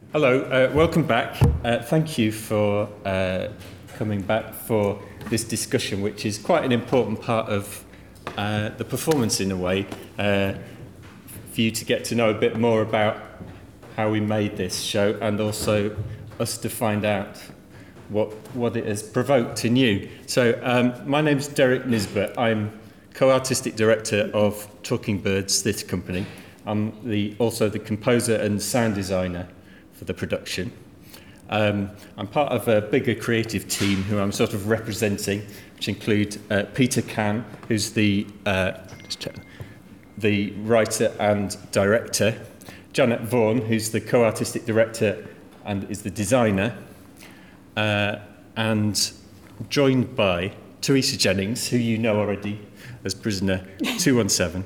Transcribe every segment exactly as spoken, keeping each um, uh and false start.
Hello, uh, welcome back. Uh, thank you for uh, coming back for this discussion, which is quite an important part of uh, the performance in a way, uh, for you to get to know a bit more about how we made this show and also us to find out what, what it has provoked in you. So um, my name is Derek Nisbet. I'm co-artistic director of Talking Birds Theatre Company. I'm the, also the composer and sound designer for the production. Um, I'm part of a bigger creative team who I'm sort of representing, which include uh, Peter Can, who's the uh, just check, the writer and director, Janet Vaughan, who's the co-artistic director and is the designer, uh, and joined by Teresa Jennings, who you know already as prisoner two one seven.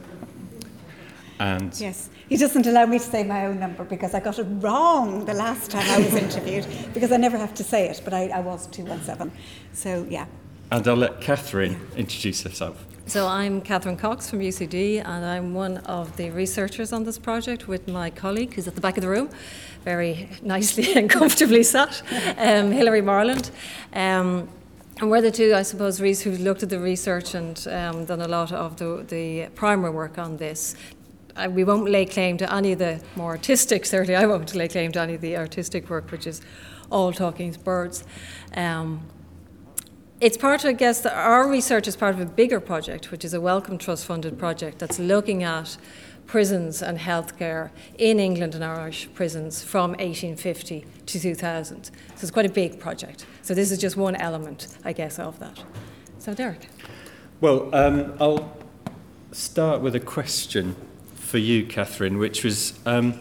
And yes, he doesn't allow me to say my own number because I got it wrong the last time I was interviewed because I never have to say it, but I, I was two one seven. So, yeah. And I'll let Catherine introduce herself. So I'm Catherine Cox from U C D, and I'm one of the researchers on this project with my colleague who's at the back of the room, very nicely and comfortably sat, um, Hilary Marland. Um, and we're the two, I suppose, who've looked at the research and um, done a lot of the, the primer work on this. Uh, we won't lay claim to any of the more artistic, certainly I won't lay claim to any of the artistic work, which is all Talking Birds. Um, it's part of, I guess, the, our research is part of a bigger project, which is a Wellcome Trust funded project that's looking at prisons and healthcare in England and Irish prisons from eighteen fifty to two thousand. So it's quite a big project. So this is just one element, I guess, of that. So Derek. Well, um, I'll start with a question for you, Catherine, which was, um,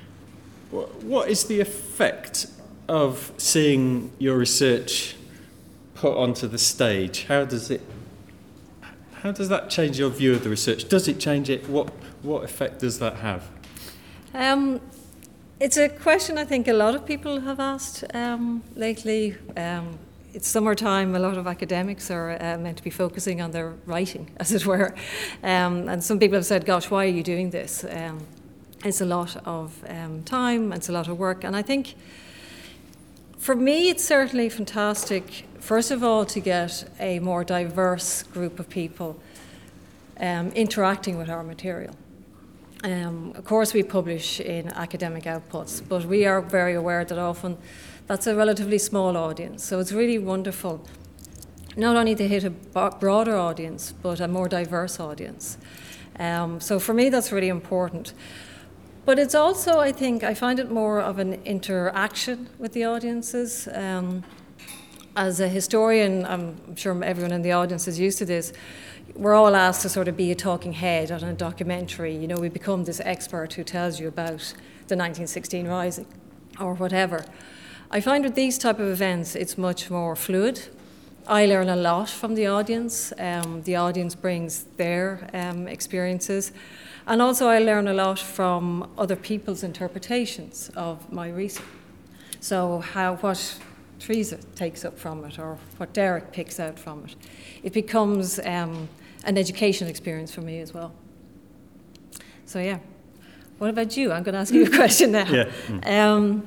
what is the effect of seeing your research put onto the stage? How does it, how does that change your view of the research? Does it change it? What, what effect does that have? Um, it's a question I think a lot of people have asked um, lately. Um, It's summertime, a lot of academics are uh, meant to be focusing on their writing, as it were. Um, and some people have said, gosh, why are you doing this? Um, it's a lot of um, time, it's a lot of work. And I think, for me, it's certainly fantastic, first of all, to get a more diverse group of people um, interacting with our material. Um, of course, we publish in academic outputs, but we are very aware that often that's a relatively small audience. So it's really wonderful not only to hit a broader audience, but a more diverse audience. Um, so for me, that's really important. But it's also, I think, I find it more of an interaction with the audiences. Um, as a historian, I'm sure everyone in the audience is used to this, we're all asked to sort of be a talking head on a documentary. You know, we become this expert who tells you about the nineteen sixteen Rising or whatever. I find with these type of events, it's much more fluid. I learn a lot from the audience. Um, the audience brings their um, experiences. And also I learn a lot from other people's interpretations of my research. So how, what Teresa takes up from it or what Derek picks out from it. It becomes um, an education experience for me as well. So yeah. What about you? I'm going to ask you a question now. Yeah. Um,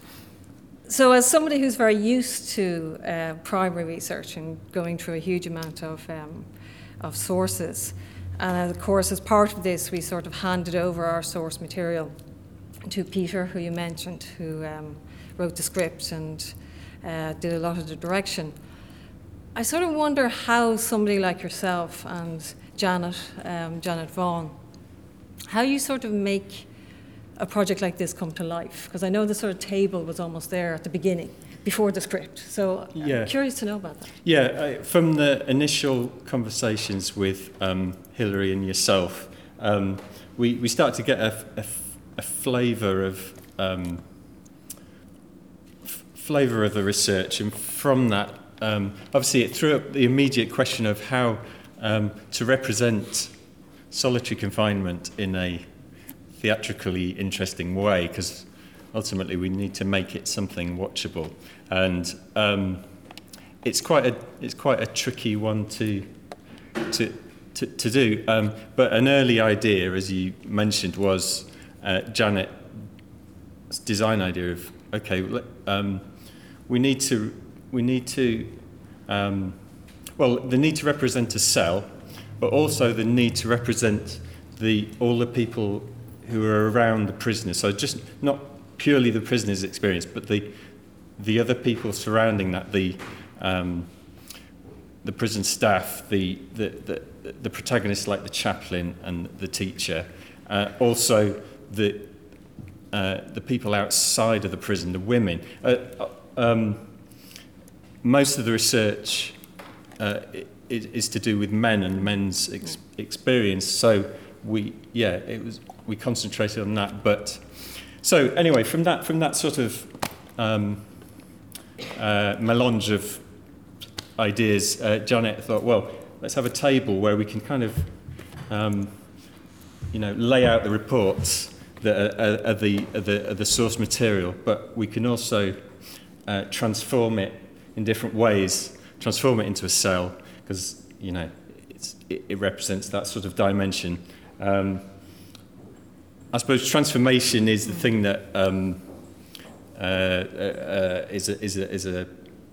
So as somebody who's very used to uh, primary research and going through a huge amount of, um, of sources, and of course as part of this we sort of handed over our source material to Peter, who you mentioned, who um, wrote the script and uh, did a lot of the direction. I sort of wonder how somebody like yourself and Janet, um, Janet Vaughan, how you sort of make a project like this come to life? Because I know the sort of table was almost there at the beginning, before the script. So yeah. I'm curious to know about that. Yeah, I, from the initial conversations with um, Hilary and yourself, um, we, we start to get a, a, a flavour of um, f- flavour of the research, and from that, um, obviously, it threw up the immediate question of how um, to represent solitary confinement in a theatrically interesting way, because ultimately we need to make it something watchable, and um, it's quite a it's quite a tricky one to to to, to do. Um, but an early idea, as you mentioned, was uh, Janet design idea of okay, let- um, we need to we need to um, well the need to represent a cell, but also the need to represent the all the people who are around the prisoners. So just not purely the prisoner's experience, but the the other people surrounding that, the um, the prison staff, the the, the the protagonists like the chaplain and the teacher, uh, also the uh, the people outside of the prison, the women. Uh, um, most of the research uh, is, is to do with men and men's ex- experience. So we, yeah, it was we concentrated on that. But so anyway, from that from that sort of um, uh, melange of ideas, uh, Janet thought, well, let's have a table where we can kind of, um, you know, lay out the reports that are, are, the, are, the, are the source material, but we can also uh, transform it in different ways, transform it into a cell, because, you know, it's, it, it represents that sort of dimension. Um, I suppose transformation is the thing that um, uh, uh, is a, is a, is a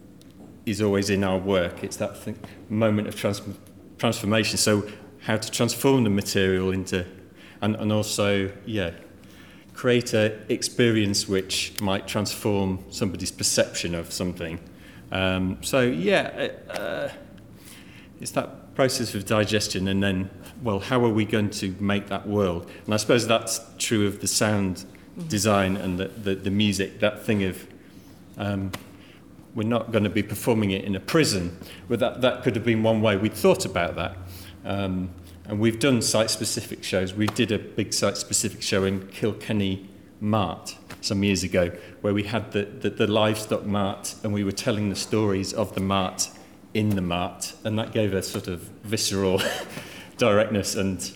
is always in our work. It's that thing, moment of trans- transformation. So how to transform the material into, and, and also, yeah, create an experience which might transform somebody's perception of something. Um, so yeah, uh, it's that process of digestion, and then, well, how are we going to make that world? And I suppose that's true of the sound design and the, the, the music, that thing of, um, we're not going to be performing it in a prison. But that, that could have been one way. We'd thought about that. Um, and we've done site-specific shows. We did a big site-specific show in Kilkenny Mart some years ago, where we had the, the, the livestock mart, and we were telling the stories of the mart in the mart. And that gave a sort of visceral directness and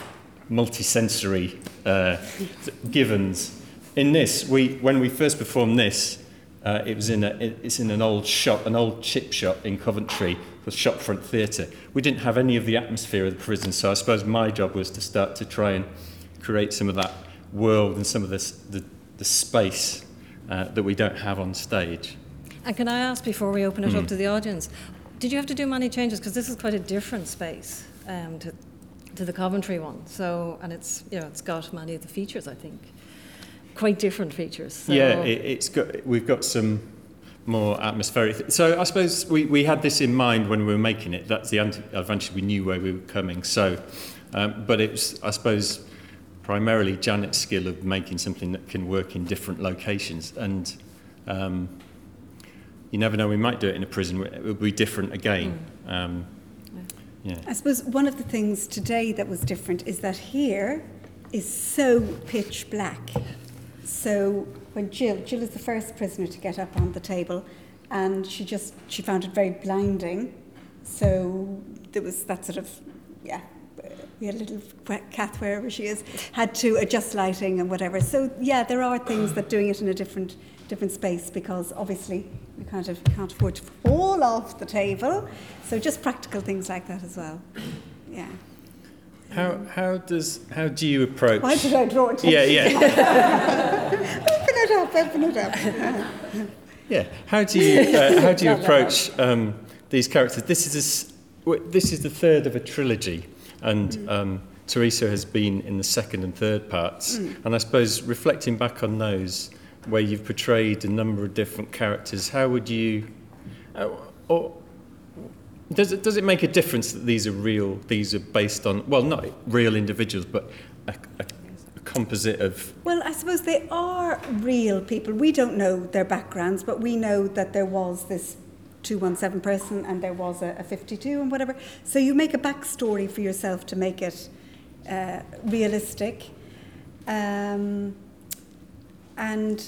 multi-sensory uh, givens. In this, we when we first performed this, Uh, it was in a, it's in an old shop, an old chip shop in Coventry, called Shopfront Theatre. We didn't have any of the atmosphere of the prison, so I suppose my job was to start to try and create some of that world and some of this, the, the space uh, that we don't have on stage. And can I ask, before we open it Mm. up to the audience, did you have to do many changes? Because this is quite a different space um, to, to the Coventry one. So, and it's, you know, it's got many of the features, I think. Quite different features. So. Yeah, it, it's got, we've got some more atmospheric. So I suppose we, we had this in mind when we were making it. That's the advantage. We knew where we were coming. So, um, but it was, I suppose, primarily Janet's skill of making something that can work in different locations. And um, you never know, we might do it in a prison. It will be different again. Mm. Um, yeah. I suppose one of the things today that was different is that here is so pitch black. So when Jill, Jill is the first prisoner to get up on the table, and she just, she found it very blinding. So there was that sort of, yeah, we had a little Kath, wherever she is, had to adjust lighting and whatever. So yeah, there are things that doing it in a different different space, because obviously you kind of can't afford to fall off the table. So just practical things like that as well. Yeah. How how does how do you approach? Why did I draw attention? Yeah, yeah. Open it up, open it up. Yeah. How do you uh, how do you approach um, these characters? This is a, s- w- this is the third of a trilogy, and Mm. um, Teresa has been in the second and third parts. Mm. And I suppose reflecting back on those, where you've portrayed a number of different characters, how would you, uh, or does it does it make a difference that these are real? These are based on, well, not real individuals, but a, a, a composite of. Well, I suppose they are real people. We don't know their backgrounds, but we know that there was this two one seven person and there was a, a fifty-two and whatever. So you make a backstory for yourself to make it uh, realistic. Um, and,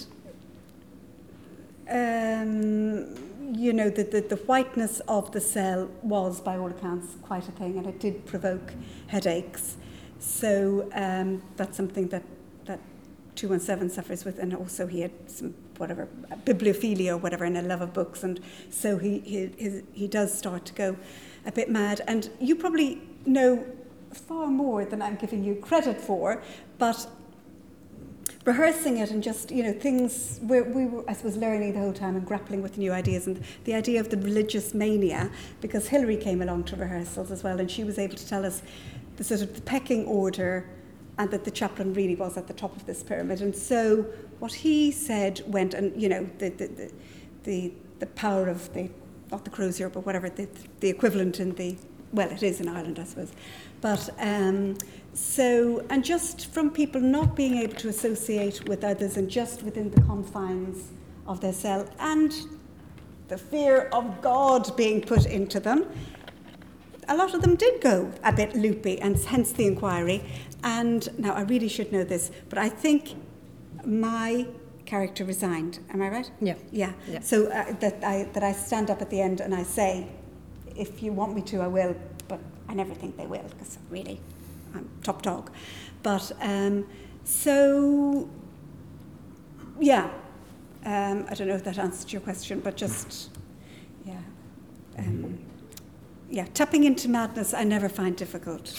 um, you know, the, the, the whiteness of the cell was, by all accounts, quite a thing, and it did provoke headaches. So um, that's something that, that two one seven suffers with, and also he had some, whatever, bibliophilia or whatever, and a love of books, and so he, he, his, he does start to go a bit mad. And you probably know far more than I'm giving you credit for, but rehearsing it and just, you know, things, we we were, I suppose, learning the whole time and grappling with new ideas and the idea of the religious mania, because Hilary came along to rehearsals as well, and she was able to tell us the sort of the pecking order and that the chaplain really was at the top of this pyramid. And so what he said went, and, you know, the the the, the, the power of the, not the crozier, but whatever, the, the equivalent in the, well, it is in Ireland, I suppose. But um, so, and just from people not being able to associate with others and just within the confines of their cell, and the fear of God being put into them, a lot of them did go a bit loopy, and hence the inquiry. And now I really should know this, but I think my character resigned. Am I right? Yeah. Yeah. Yeah. So uh, that I that I stand up at the end and I say, if you want me to, I will, but I never think they will, because really, I'm top dog. But um, so, yeah. Um, I don't know if that answered your question, but just, yeah. Um, yeah, tapping into madness I never find difficult.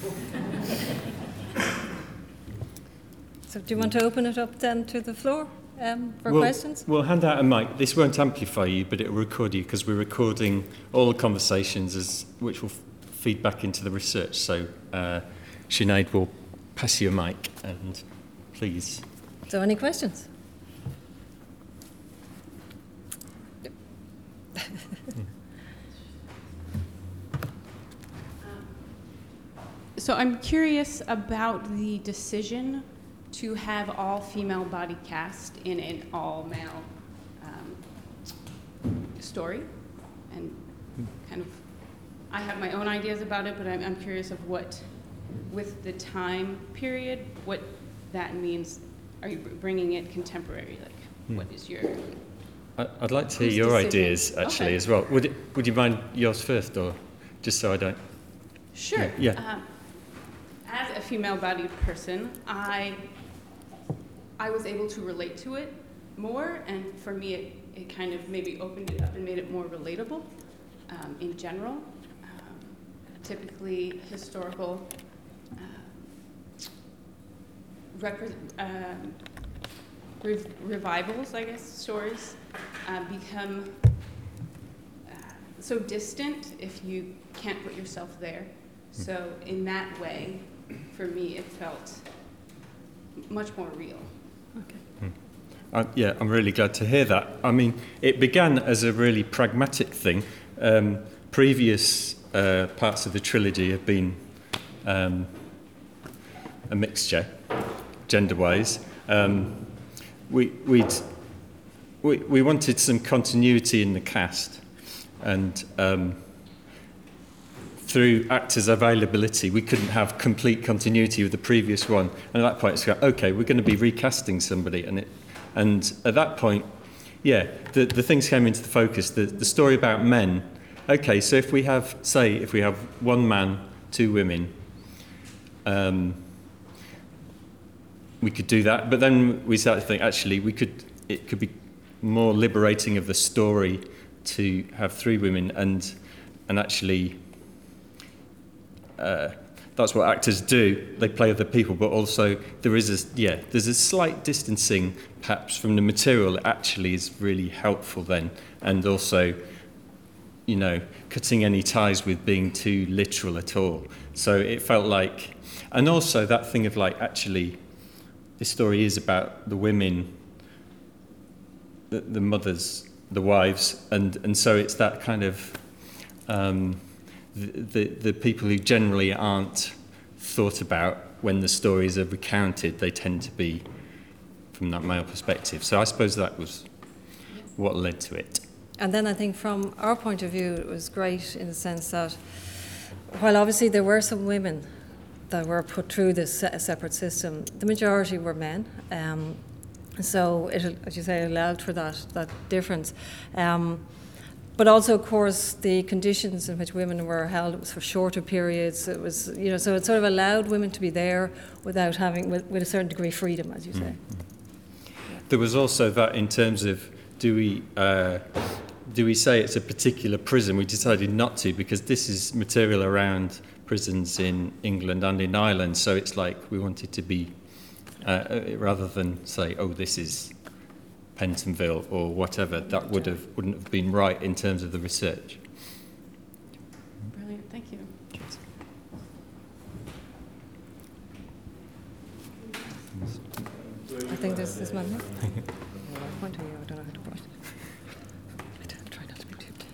So do you want to open it up then to the floor um, for we'll, questions? We'll hand out a mic. This won't amplify you, but it will record you, because we're recording all the conversations, as, which will f- feed back into the research. So uh, Sinead will pass you a mic, and please. So any questions? So I'm curious about the decision to have all female body cast in an all male um, story, and kind of, I have my own ideas about it, but I'm, I'm curious of what, with the time period, what that means. Are you bringing it contemporary? Like, Hmm. what is your? I, I'd like to hear Whose your decision? ideas actually Okay. as well. Would it, would you mind yours first, or just so I don't? Sure. Yeah. Um, as a female-bodied person, I I was able to relate to it more, and for me, it, it kind of maybe opened it up and made it more relatable um, in general. Um, typically, historical uh, repre- um, rev- revivals, I guess, stories uh, become uh, so distant if you can't put yourself there. So in that way, for me, it felt much more real. Okay. Uh, yeah, I'm really glad to hear that. I mean, it began as a really pragmatic thing. Um, previous uh, parts of the trilogy have been um, a mixture, gender-wise. Um, we, we'd, we we wanted some continuity in the cast, and um, through actors' availability, we couldn't have complete continuity with the previous one. And at that point, it's like, okay, we're going to be recasting somebody. And it, and at that point, yeah, the, the things came into the focus. The, the story about men. Okay, so if we have, say, if we have one man, two women, um, we could do that. But then we started to think, actually, we could. It could be more liberating of the story to have three women, and and actually. Uh, that's what actors do. They play other people, but also there is a yeah, there's a slight distancing perhaps from the material that actually is really helpful then, and also, you know, cutting any ties with being too literal at all. So it felt like, and also that thing of like, actually, this story is about the women, the, the mothers, the wives, and and so it's that kind of. Um, The, the, the people who generally aren't thought about when the stories are recounted, they tend to be from that male perspective. So I suppose that was what led to it. And then I think from our point of view, it was great in the sense that while obviously there were some women that were put through this se- separate system, the majority were men. Um, so it, as you say, allowed for that, that difference. Um, But also, of course, the conditions in which women were held, it was for shorter periods. It was, you know, so it sort of allowed women to be there without having, with, with a certain degree of freedom, as you say. Mm-hmm. There was also that in terms of, do we uh, do we say it's a particular prison? We decided not to, because this is material around prisons in England and in Ireland. So it's like we wanted to be uh, rather than say, oh, this is Pentonville or whatever. That would have wouldn't have been right in terms of the research. Brilliant, thank you. I think there's this man. Point to you. I don't know how to point. I don't, try not to be too.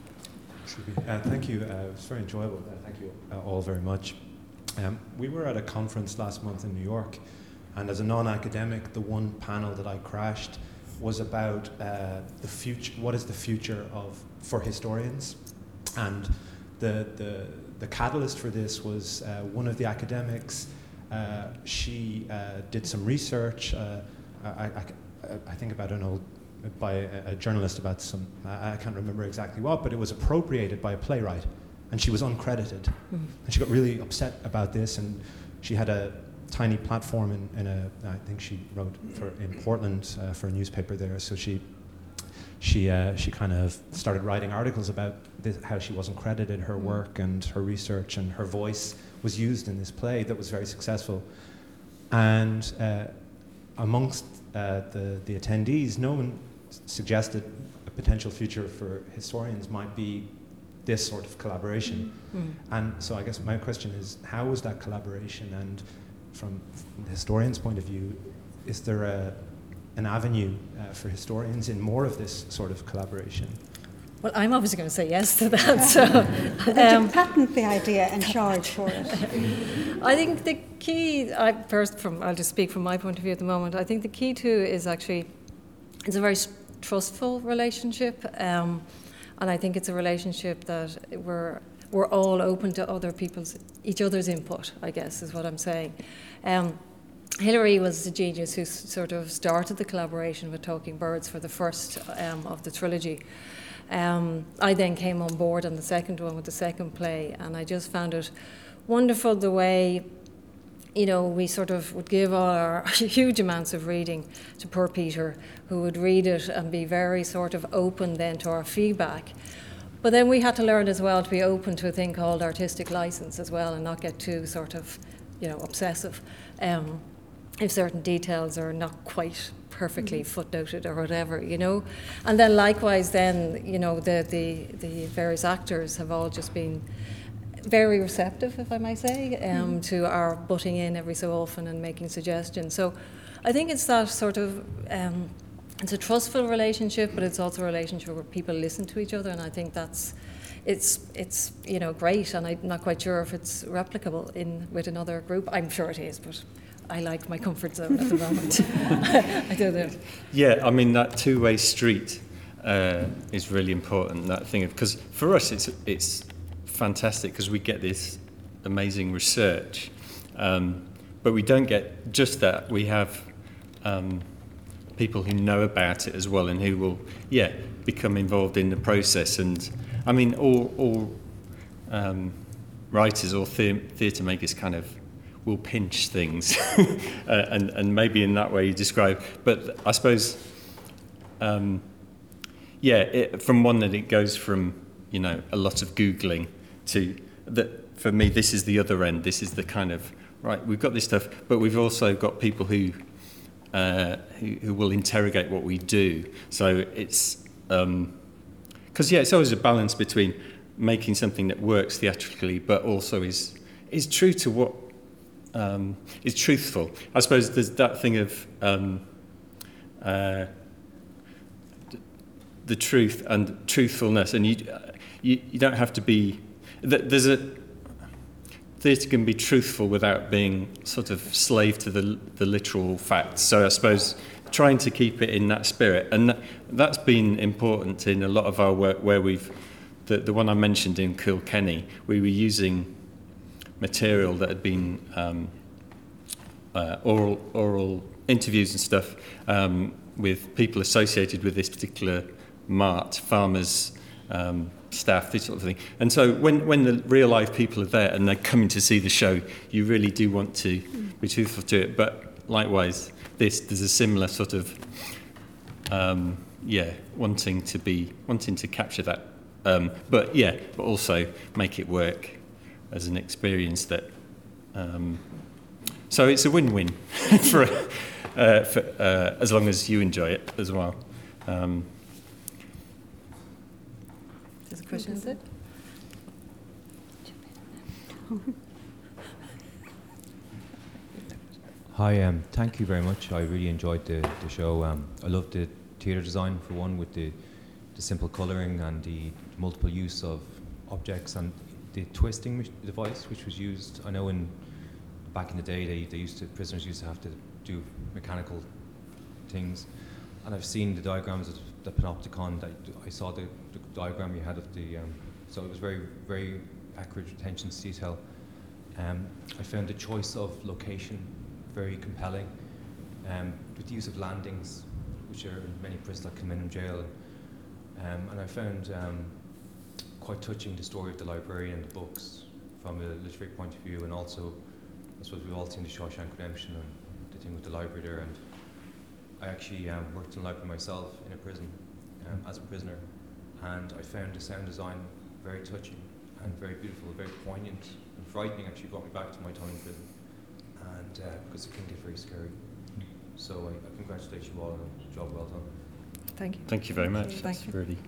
Uh, thank you. Uh, it was very enjoyable. Uh, thank you uh, all very much. Um, we were at a conference last month in New York, and as a non-academic, the one panel that I crashed was about uh, the future. What is the future of for historians? And the the the catalyst for this was uh, one of the academics. Uh, she uh, did some research. Uh, I, I, I think about an old by a, a journalist about some. I, I can't remember exactly what, but it was appropriated by a playwright, and she was uncredited, mm. and she got really upset about this. And she had a tiny platform in, in a. I think she wrote for in Portland uh, for a newspaper there. So she she uh, she kind of started writing articles about this, how she wasn't credited, her work and her research and her voice was used in this play that was very successful. And uh, amongst uh, the, the attendees, no one suggested a potential future for historians might be this sort of collaboration. Mm. And so I guess my question is, how was that collaboration? And from, from the historian's point of view, is there a, an avenue uh, for historians in more of this sort of collaboration? Well, I'm obviously going to say yes to that. So, um, patent the idea and charge for it. I think the key, I, first, from I'll just speak from my point of view at the moment. I think the key too is actually it's a very trustful relationship, um, and I think it's a relationship that we're we're all open to other people's each other's input. I guess is what I'm saying. Um, Hilary was the genius who sort of started the collaboration with Talking Birds for the first um, of the trilogy. Um, I then came on board on the second one with the second play, and I just found it wonderful the way, you know, we sort of would give all our huge amounts of reading to poor Peter, who would read it and be very sort of open then to our feedback. But then we had to learn as well to be open to a thing called artistic license as well, and not get too sort of, you know, obsessive um, if certain details are not quite perfectly footnoted or whatever, you know. And then likewise then, you know, the, the, the various actors have all just been very receptive, if I may say, um, mm. to our butting in every so often and making suggestions. So I think it's that sort of, um, it's a trustful relationship, but it's also a relationship where people listen to each other, and I think that's, it's, it's you know, great, and I'm not quite sure if it's replicable in with another group. I'm sure it is, but I like my comfort zone at the moment. I don't know. Yeah, I mean, that two-way street uh, is really important, that thing of, because for us it's it's fantastic because we get this amazing research, um, but we don't get just that. We have um, people who know about it as well and who will, yeah, become involved in the process. And I mean, all, all um, writers or the- theatre makers kind of will pinch things uh, and, and maybe in that way you describe, but I suppose um, yeah it, from one that it goes from, you know, a lot of Googling to that. For me, this is the other end. This is the kind of, right, we've got this stuff, but we've also got people who uh, who, who will interrogate what we do. So it's um, because yeah it's always a balance between making something that works theatrically but also is is true to what Um, is truthful. I suppose there's that thing of um, uh, the truth and truthfulness, and you, you you don't have to be. There's a theatre can be truthful without being sort of slave to the the literal facts. So I suppose trying to keep it in that spirit, and that, that's been important in a lot of our work where we've the the one I mentioned in Kilkenny, we were using material that had been um, uh, oral oral interviews and stuff um, with people associated with this particular mart, farmers, um, staff, this sort of thing. And so when, when the real life people are there and they're coming to see the show, you really do want to be truthful to it. But likewise, this there's a similar sort of um, yeah wanting to be wanting to capture that, um, but yeah, but also make it work as an experience that, um, so it's a win-win for uh, for, uh, as long as you enjoy it as well. Um, There's a question, is it? Hi, um, thank you very much. I really enjoyed the, the show. Um, I loved the theatre design, for one, with the, the simple colouring and the multiple use of objects, and the twisting mach- device which was used. I know in back in the day they, they used to, prisoners used to have to do mechanical things, and I've seen the diagrams of the Panopticon. That I saw the, the diagram you had of the, um, so it was very, very accurate attention to detail. Um, I found the choice of location very compelling, um, with the use of landings, which are in many prisons like Kilmainham Jail. Um, and I found um, quite touching the story of the librarian and the books from a literary point of view, and also, I suppose we've all seen the Shawshank Redemption and the thing with the library there. And I actually um, worked in a library myself in a prison um, as a prisoner, and I found the sound design very touching and very beautiful, very poignant and frightening. Actually brought me back to my time in prison. And uh, because it can get very scary. So I, I congratulate you all on a job well done. Thank you. Thank you very much. Thank That's you. really.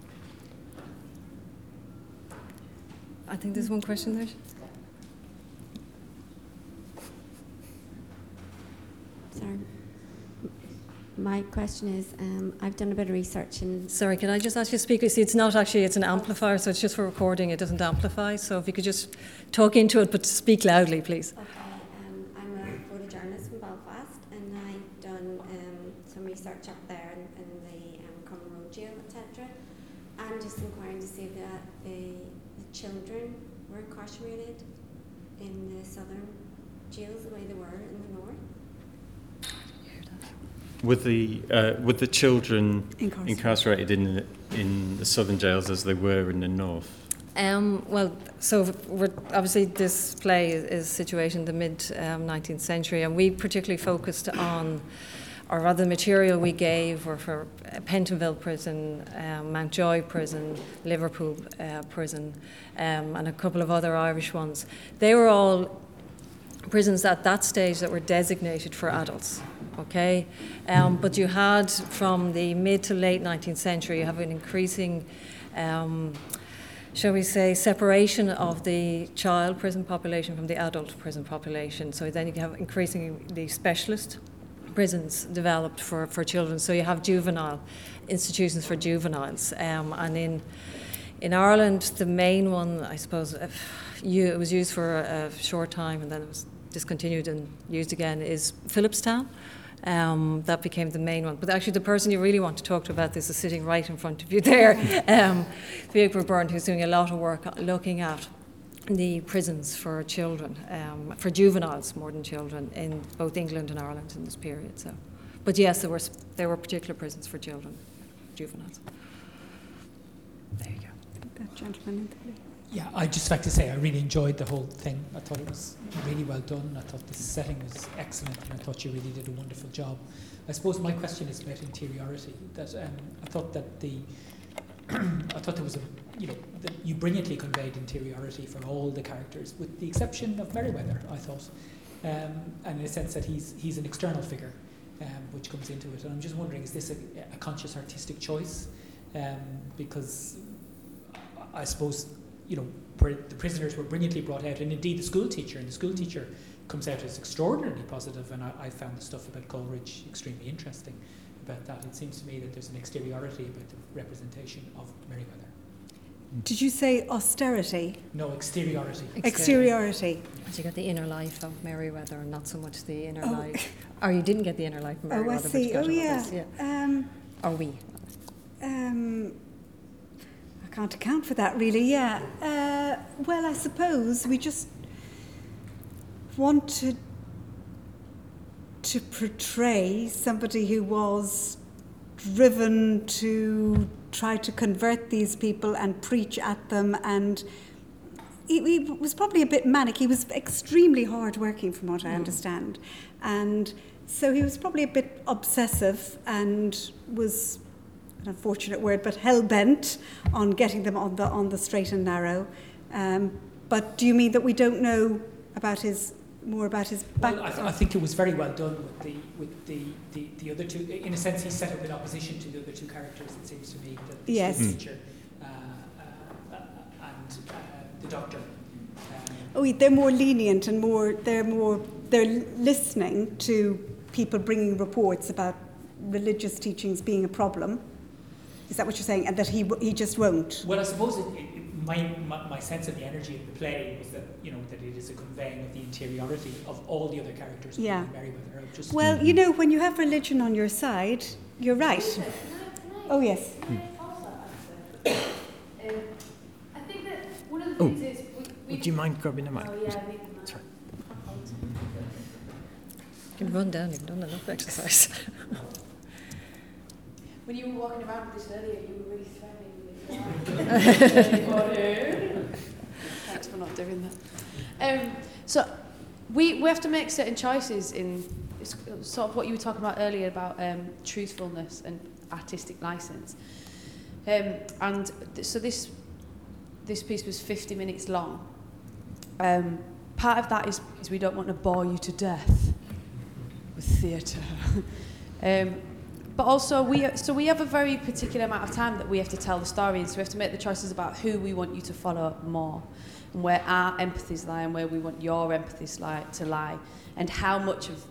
I think there's one question there. Sorry. My question is, um, I've done a bit of research in... Sorry, can I just ask you to speak? See, it's not actually, it's an amplifier, so it's just for recording, it doesn't amplify. So if you could just talk into it, but speak loudly, please. Okay, um, I'm a photojournalist from Belfast, and I've done um, some research up there in, in the um, Common Road Jail, et cetera. I'm just inquiring to see that the, the children were incarcerated in the southern jails the way they were in the north. With the uh, with the children Incarcerated. incarcerated in the, in the southern jails as they were in the north. Um, well, so we're, obviously this play is, is situated in the mid um, nineteenth century, and we particularly focused on, or rather the material we gave were for Pentonville Prison, um, Mountjoy Prison, Liverpool uh, Prison, um, and a couple of other Irish ones. They were all prisons at that stage that were designated for adults. Okay, um, but you had from the mid to late nineteenth century, you have an increasing, um, shall we say, separation of the child prison population from the adult prison population. So then you have increasingly specialist prisons developed for, for children. So you have juvenile institutions for juveniles, um, and in in Ireland, the main one, I suppose, uh, you, it was used for a, a short time and then it was discontinued and used again, is Phillipstown. Um, that became the main one. But actually the person you really want to talk to about this is sitting right in front of you there, um, Fiona Byrne, who's doing a lot of work looking at the prisons for children, um, for juveniles more than children, in both England and Ireland in this period. So, but yes, there were there were particular prisons for children, juveniles. There you go. That gentleman in the blue. Yeah, I'd just like to say I really enjoyed the whole thing. I thought it was really well done. I thought the setting was excellent, and I thought you really did a wonderful job. I suppose my question is about interiority. That um, I thought that the I thought there was a you know that you brilliantly conveyed interiority for all the characters, with the exception of Merryweather. I thought, um, and in a sense that he's he's an external figure, um, which comes into it. And I'm just wondering, is this a, a conscious artistic choice? Um, because I suppose. You know, where the prisoners were brilliantly brought out, and indeed the school teacher, and the school teacher comes out as extraordinarily positive, and I, I found the stuff about Coleridge extremely interesting about that. It seems to me that there's an exteriority about the representation of Merryweather. Did you say austerity? No, exteriority. Exteriority. So you got the inner life of Merryweather, and not so much the inner Oh. life. Or you didn't get the inner life of Oh, I Merryweather, but see. you got Oh, all yeah. this, yeah. Um, Or we. um, I can't account for that, really, yeah. Uh, well, I suppose we just wanted to portray somebody who was driven to try to convert these people and preach at them, and he, he was probably a bit manic. He was extremely hard-working, from what I understand, and so he was probably a bit obsessive and was... an unfortunate word, but hell-bent on getting them on the on the straight and narrow. Um, but do you mean that we don't know about his more about his back? Well, I, th- I think it was very well done with the with the, the, the other two. In a sense, he set up in opposition to the other two characters. It seems to me that the Yes. school teacher uh, uh, and uh, the doctor. Um, Oh, they're more lenient and more. They're more. They're listening to people bringing reports about religious teachings being a problem. Is that what you're saying? And that he w- he just won't. Well, I suppose it, it, it, my, my my sense of the energy of the play was that, you know, that it is a conveying of the interiority of all the other characters. Yeah. Merryweather. Just Well, you know, when you have religion on your side, you're right. Can I, can I, Oh yes. Can I also answer? um, I think that one of the things is we, we Would you mind grabbing a mic? Oh yeah, I need the mic. Sorry. You can run down, you've done enough exercise. When you were walking around with this earlier, you were really threatening with Thanks for not doing that. Um, so we we have to make certain choices in it's sort of what you were talking about earlier about um, truthfulness and artistic license. Um, and th- so this this piece was fifty minutes long. Um, part of that is, is we don't want to bore you to death with theatre. um, But also, we so we have a very particular amount of time that we have to tell the story, and so we have to make the choices about who we want you to follow more, and where our empathies lie, and where we want your empathies lie, to lie, and how much of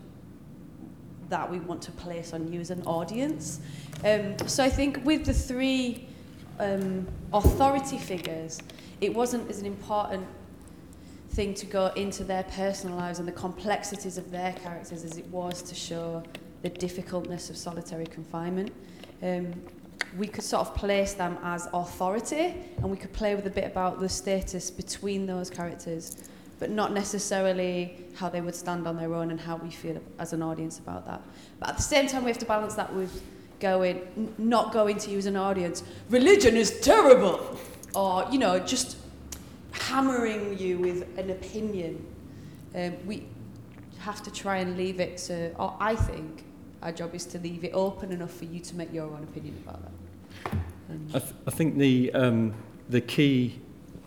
that we want to place on you as an audience. Um, so I think with the three um, authority figures, it wasn't as an important thing to go into their personal lives and the complexities of their characters as it was to show the difficultness of solitary confinement. Um, we could sort of place them as authority, and we could play with a bit about the status between those characters, but not necessarily how they would stand on their own and how we feel as an audience about that. But at the same time, we have to balance that with going, n- not going to you as an audience, religion is terrible, or, you know, just hammering you with an opinion. Um, we have to try and leave it to, or I think, our job is to leave it open enough for you to make your own opinion about that. Um, I, th- I think the um, the key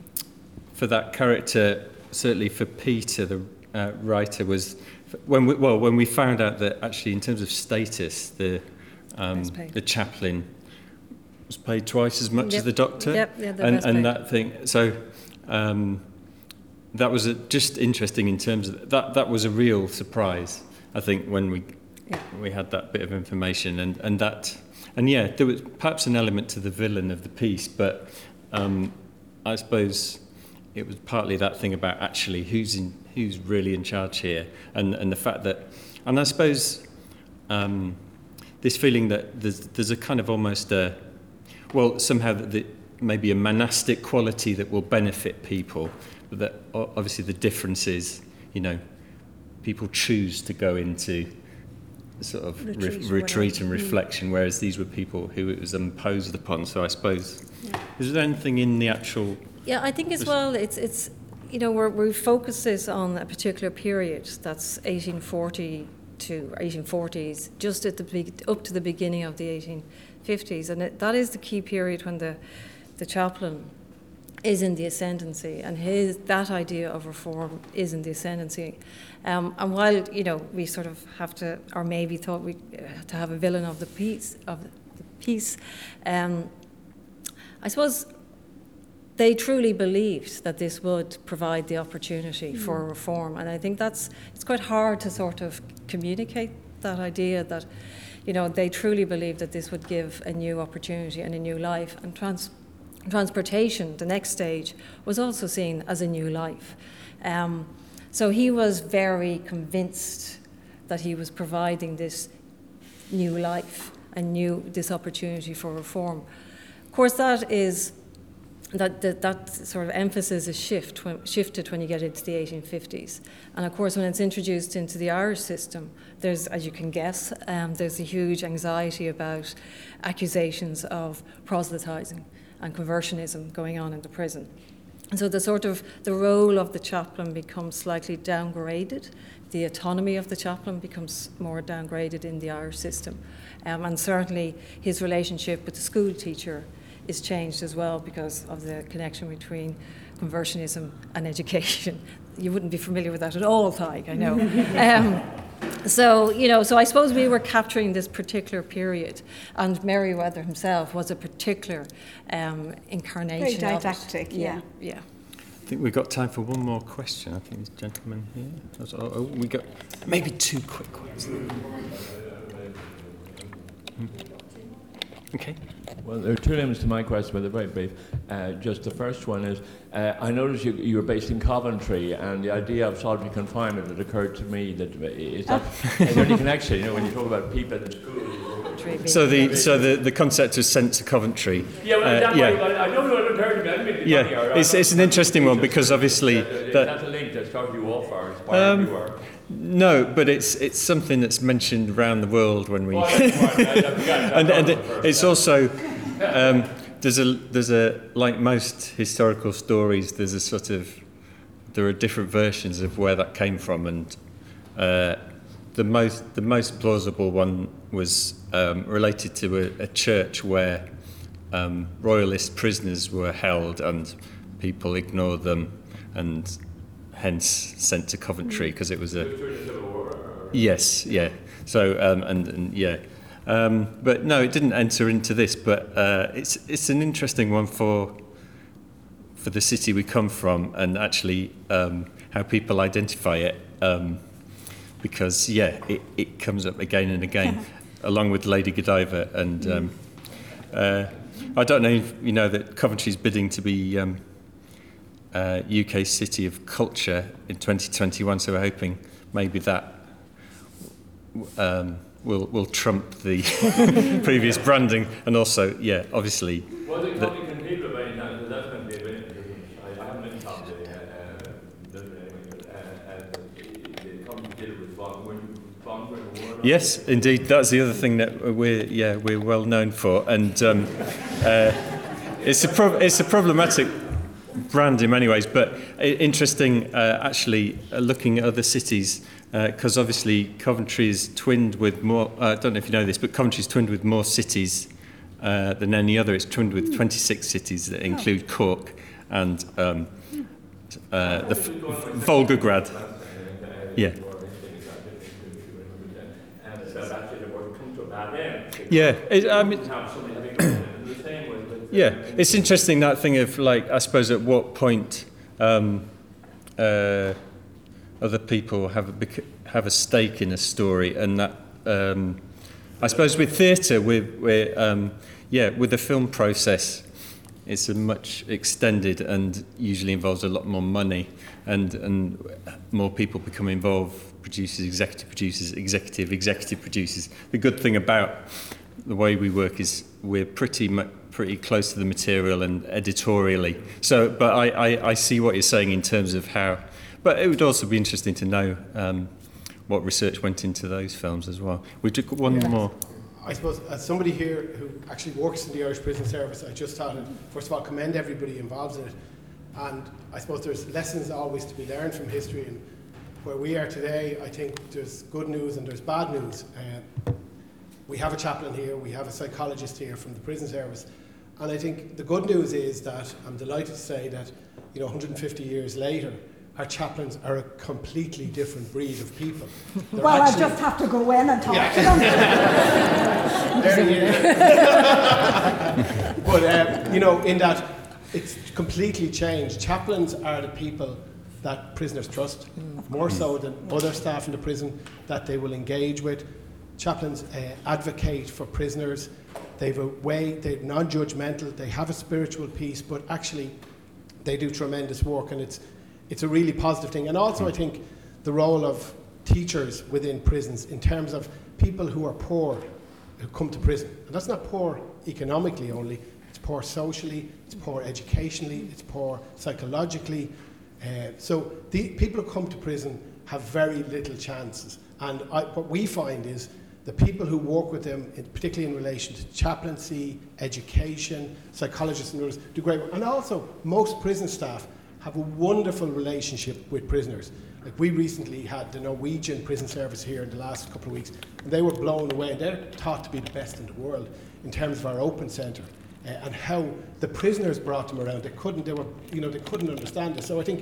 for that character, certainly for Peter, the uh, writer, was when we, well when we found out that actually in terms of status, the um, Best paid. the chaplain was paid twice as much Yep. as the doctor, Yep, yeah, they're and best and paid. that thing. So um, that was a, just interesting in terms of that. That was a real surprise, I think, when we. Yeah. We had that bit of information, and, and that, and yeah, there was perhaps an element to the villain of the piece, but um, I suppose it was partly that thing about actually who's in, who's really in charge here, and and the fact that, and I suppose um, this feeling that there's there's a kind of almost a, well, somehow that the, maybe a monastic quality that will benefit people, but that o- obviously the difference is, you know, people choose to go into sort of Retreat retreat, or re- retreat whatever. and reflection, whereas these were people who it was imposed upon. So I suppose, is there anything in the actual... Yeah, I think as Just- well, it's, it's you know, we're, we focus this on a particular period, that's eighteen forty to eighteen forties, just at the be- up to the beginning of the eighteen fifties, and it, that is the key period when the, the chaplain is in the ascendancy, and his that idea of reform is in the ascendancy. Um, and while, you know, we sort of have to, or maybe thought we uh, to have a villain of the piece, of the piece, um, I suppose they truly believed that this would provide the opportunity for reform, and I think that's it's quite hard to sort of communicate that idea that, you know, they truly believed that this would give a new opportunity and a new life, and trans. Transportation, the next stage, was also seen as a new life. Um, so he was very convinced that he was providing this new life and new this opportunity for reform. Of course, that is that that, that sort of emphasis is shift when, shifted when you get into the eighteen fifties. And of course, when it's introduced into the Irish system, there's, as you can guess, um, there's a huge anxiety about accusations of proselytizing and conversionism going on in the prison. And so the sort of the role of the chaplain becomes slightly downgraded. The autonomy of the chaplain becomes more downgraded in the Irish system. Um, and certainly his relationship with the school teacher is changed as well because of the connection between conversionism and education. you wouldn't be familiar with that at all, Tadhg, I know. um, So, you know, so I suppose we were capturing this particular period, and Merriweather himself was a particular um, incarnation Very of it. didactic, yeah. Yeah. I think we've got time for one more question. I think this gentleman here. That's- Oh, oh, we got maybe two quick ones. Hmm. Okay. Well, there are two elements to my question, but they're very brief. Uh, just the first one is, uh, I noticed you, you were based in Coventry, and the idea of solitary confinement, it occurred to me that uh, is that is there any connection? You know, when you talk about people in schools. So the so the, the concept of sent to Coventry. Yeah, well, uh, that yeah. might, I, I don't know. It occurred to me. I didn't mean to be Yeah, funny, or- it's it's an interesting one because obviously Is that, that. that's a link that started you off, or inspired Um, you, or? No, but it's it's something that's mentioned around the world when we, Oh, that's fine. I- I forgot. and, and That's it, first. it's also um, there's a there's a like most historical stories, there's a sort of there are different versions of where that came from, and uh, the most the most plausible one was um, related to a, a church where um, royalist prisoners were held and people ignored them, and hence sent to Coventry because it was a yes, yeah. So um, and, and yeah, um, but no, it didn't enter into this. But uh, it's it's an interesting one for for the city we come from, and actually um, how people identify it. Um, because yeah, it, it comes up again and again, along with Lady Godiva, and um, uh, I don't know if you know that Coventry's bidding to be. Um, Uh, U K City of Culture in twenty twenty-one, so we're hoping maybe that um, will will trump the previous branding, and also, yeah, obviously. Well, the the, County can deal with any time, so that's going to be a bit different. I, I haven't been talking to the County deal with Bond, when you Bond, when you were. yes, indeed, that's the other thing that we're yeah we're well known for, and um, uh, it's a pro- it's a problematic brand in many ways, but interesting uh, actually uh, looking at other cities, because uh, obviously Coventry is twinned with more, uh, I don't know if you know this, but Coventry is twinned with more cities uh, than any other. It's twinned with twenty-six cities that include Cork and um, uh, the F- Volgograd. Yeah. Yeah, it, I mean, yeah, it's interesting that thing of like, I suppose at what point um, uh, other people have a, bec- have a stake in a story, and that um, I suppose with theatre, we're, we're um, yeah, with the film process, it's a much extended and usually involves a lot more money, and and more people become involved. Producers, executive producers, executive executive producers. The good thing about the way we work is we're pretty much pretty close to the material and editorially. So, but I, I, I see what you're saying in terms of how. But it would also be interesting to know um, what research went into those films as well. We took one yeah. more. I suppose as somebody here who actually works in the Irish Prison Service, I just thought, first of all, commend everybody involved in it. And I suppose there's lessons always to be learned from history. And where we are today, I think there's good news and there's bad news. Uh, we have a chaplain here, we have a psychologist here from the prison service. And I think the good news is that I'm delighted to say that, you know, one hundred fifty years later, our chaplains are a completely different breed of people. They're well, actually, I just have to go in and talk yeah. to them. There he is. But, um, you know, in that it's completely changed. Chaplains are the people that prisoners trust, more so than other staff in the prison that they will engage with. Chaplains uh, advocate for prisoners. They've a way, they're non-judgmental, they have a spiritual piece, but actually they do tremendous work, and it's it's a really positive thing. And also I think the role of teachers within prisons in terms of people who are poor who come to prison. And that's not poor economically only, it's poor socially, it's poor educationally, it's poor psychologically. Uh, so the people who come to prison have very little chances. And I, what we find is the people who work with them, in, particularly in relation to chaplaincy, education, psychologists and others, do great work. And also, most prison staff have a wonderful relationship with prisoners. Like we recently had the Norwegian prison service here in the last couple of weeks, and they were blown away. They're thought to be the best in the world in terms of our open centre, uh, and how the prisoners brought them around. They couldn't, they were, you know, they couldn't understand it. So I think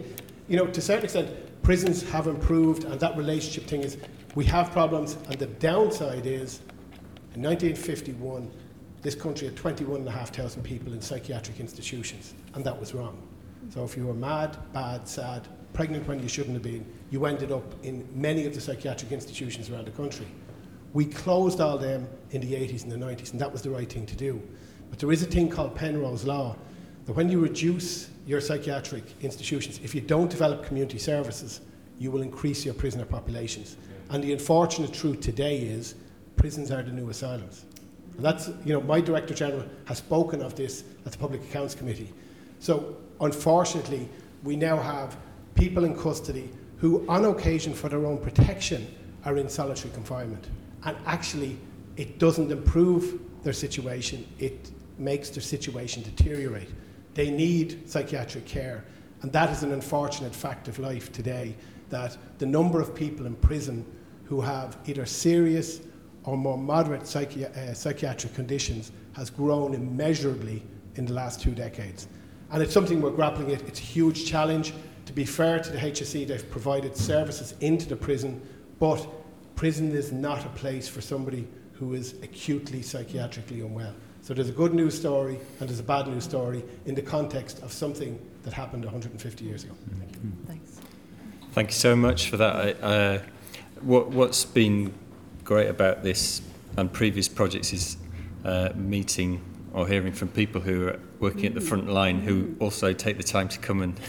you know, to a certain extent, prisons have improved, and that relationship thing is, we have problems, and the downside is, in nineteen fifty-one, this country had twenty-one thousand five hundred people in psychiatric institutions, and that was wrong. So if you were mad, bad, sad, pregnant when you shouldn't have been, you ended up in many of the psychiatric institutions around the country. We closed all them in the eighties and the nineties, and that was the right thing to do. But there is a thing called Penrose Law, that when you reduce your psychiatric institutions, if you don't develop community services, you will increase your prisoner populations. And the unfortunate truth today is, prisons are the new asylums. And that's, you know, my Director General has spoken of this at the Public Accounts Committee. So, unfortunately, we now have people in custody who, on occasion for their own protection, are in solitary confinement. And actually, it doesn't improve their situation, it makes their situation deteriorate. They need psychiatric care. And that is an unfortunate fact of life today, that the number of people in prison who have either serious or more moderate psychi- uh, psychiatric conditions has grown immeasurably in the last two decades. And it's something we're grappling with. It's a huge challenge. To be fair to the H S E, they've provided services into the prison, but prison is not a place for somebody who is acutely psychiatrically unwell. So there's a good news story and there's a bad news story in the context of something that happened one hundred fifty years ago. Thank you. Thanks. Thank you so much for that. Uh, what, what's been great about this and previous projects is uh, meeting or hearing from people who are working at the front line who also take the time to come and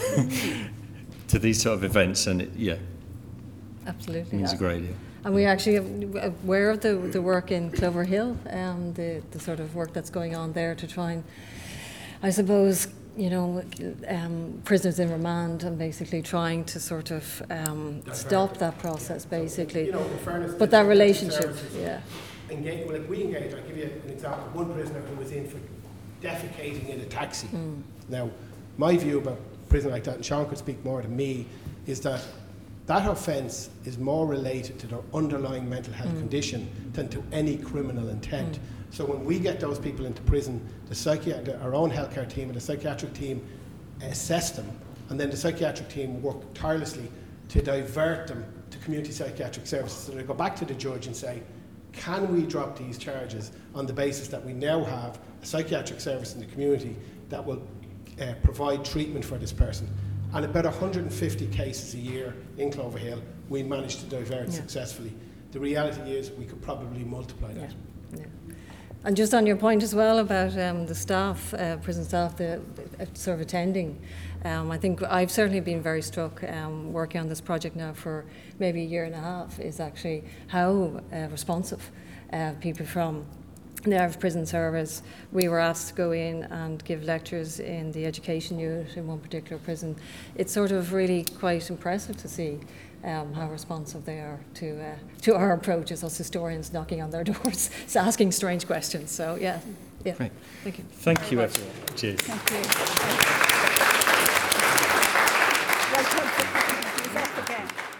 to these sort of events, and it, yeah, Absolutely. it's a great idea. And we actually are aware of the, the work in Clover Hill, um, the, the sort of work that's going on there to try and, I suppose, you know, um, prisoners in remand and basically trying to sort of um, stop that process, basically. You know, in fairness, but that the relationship, services yeah. Engage, well, like we engage, I'll give you an example. One prisoner who was in for defecating in a taxi. Mm. Now, my view about a prison like that, and Sean could speak more than me, is that that offence is more related to their underlying mental health mm. condition than to any criminal intent. Mm. So when we get those people into prison, the psychi- our own healthcare team and the psychiatric team assess them, and then the psychiatric team work tirelessly to divert them to community psychiatric services. So they go back to the judge and say, can we drop these charges on the basis that we now have a psychiatric service in the community that will uh, provide treatment for this person? And about one hundred fifty cases a year in Clover Hill, we managed to divert yeah. successfully. The reality is we could probably multiply that. Yeah. Yeah. And just on your point as well about um, the staff, uh, prison staff, the, the sort of attending, um, I think I've certainly been very struck um, working on this project now for maybe a year and a half, is actually how uh, responsive uh, people from the Irish Prison Service. We were asked to go in and give lectures in the education unit in one particular prison. It's sort of really quite impressive to see um, how responsive they are to uh, to our approaches, us historians knocking on their doors, asking strange questions. So yeah, yeah. Great. Thank you. Thank you, everyone. Cheers. Thank you. Well, thank you. He's off again.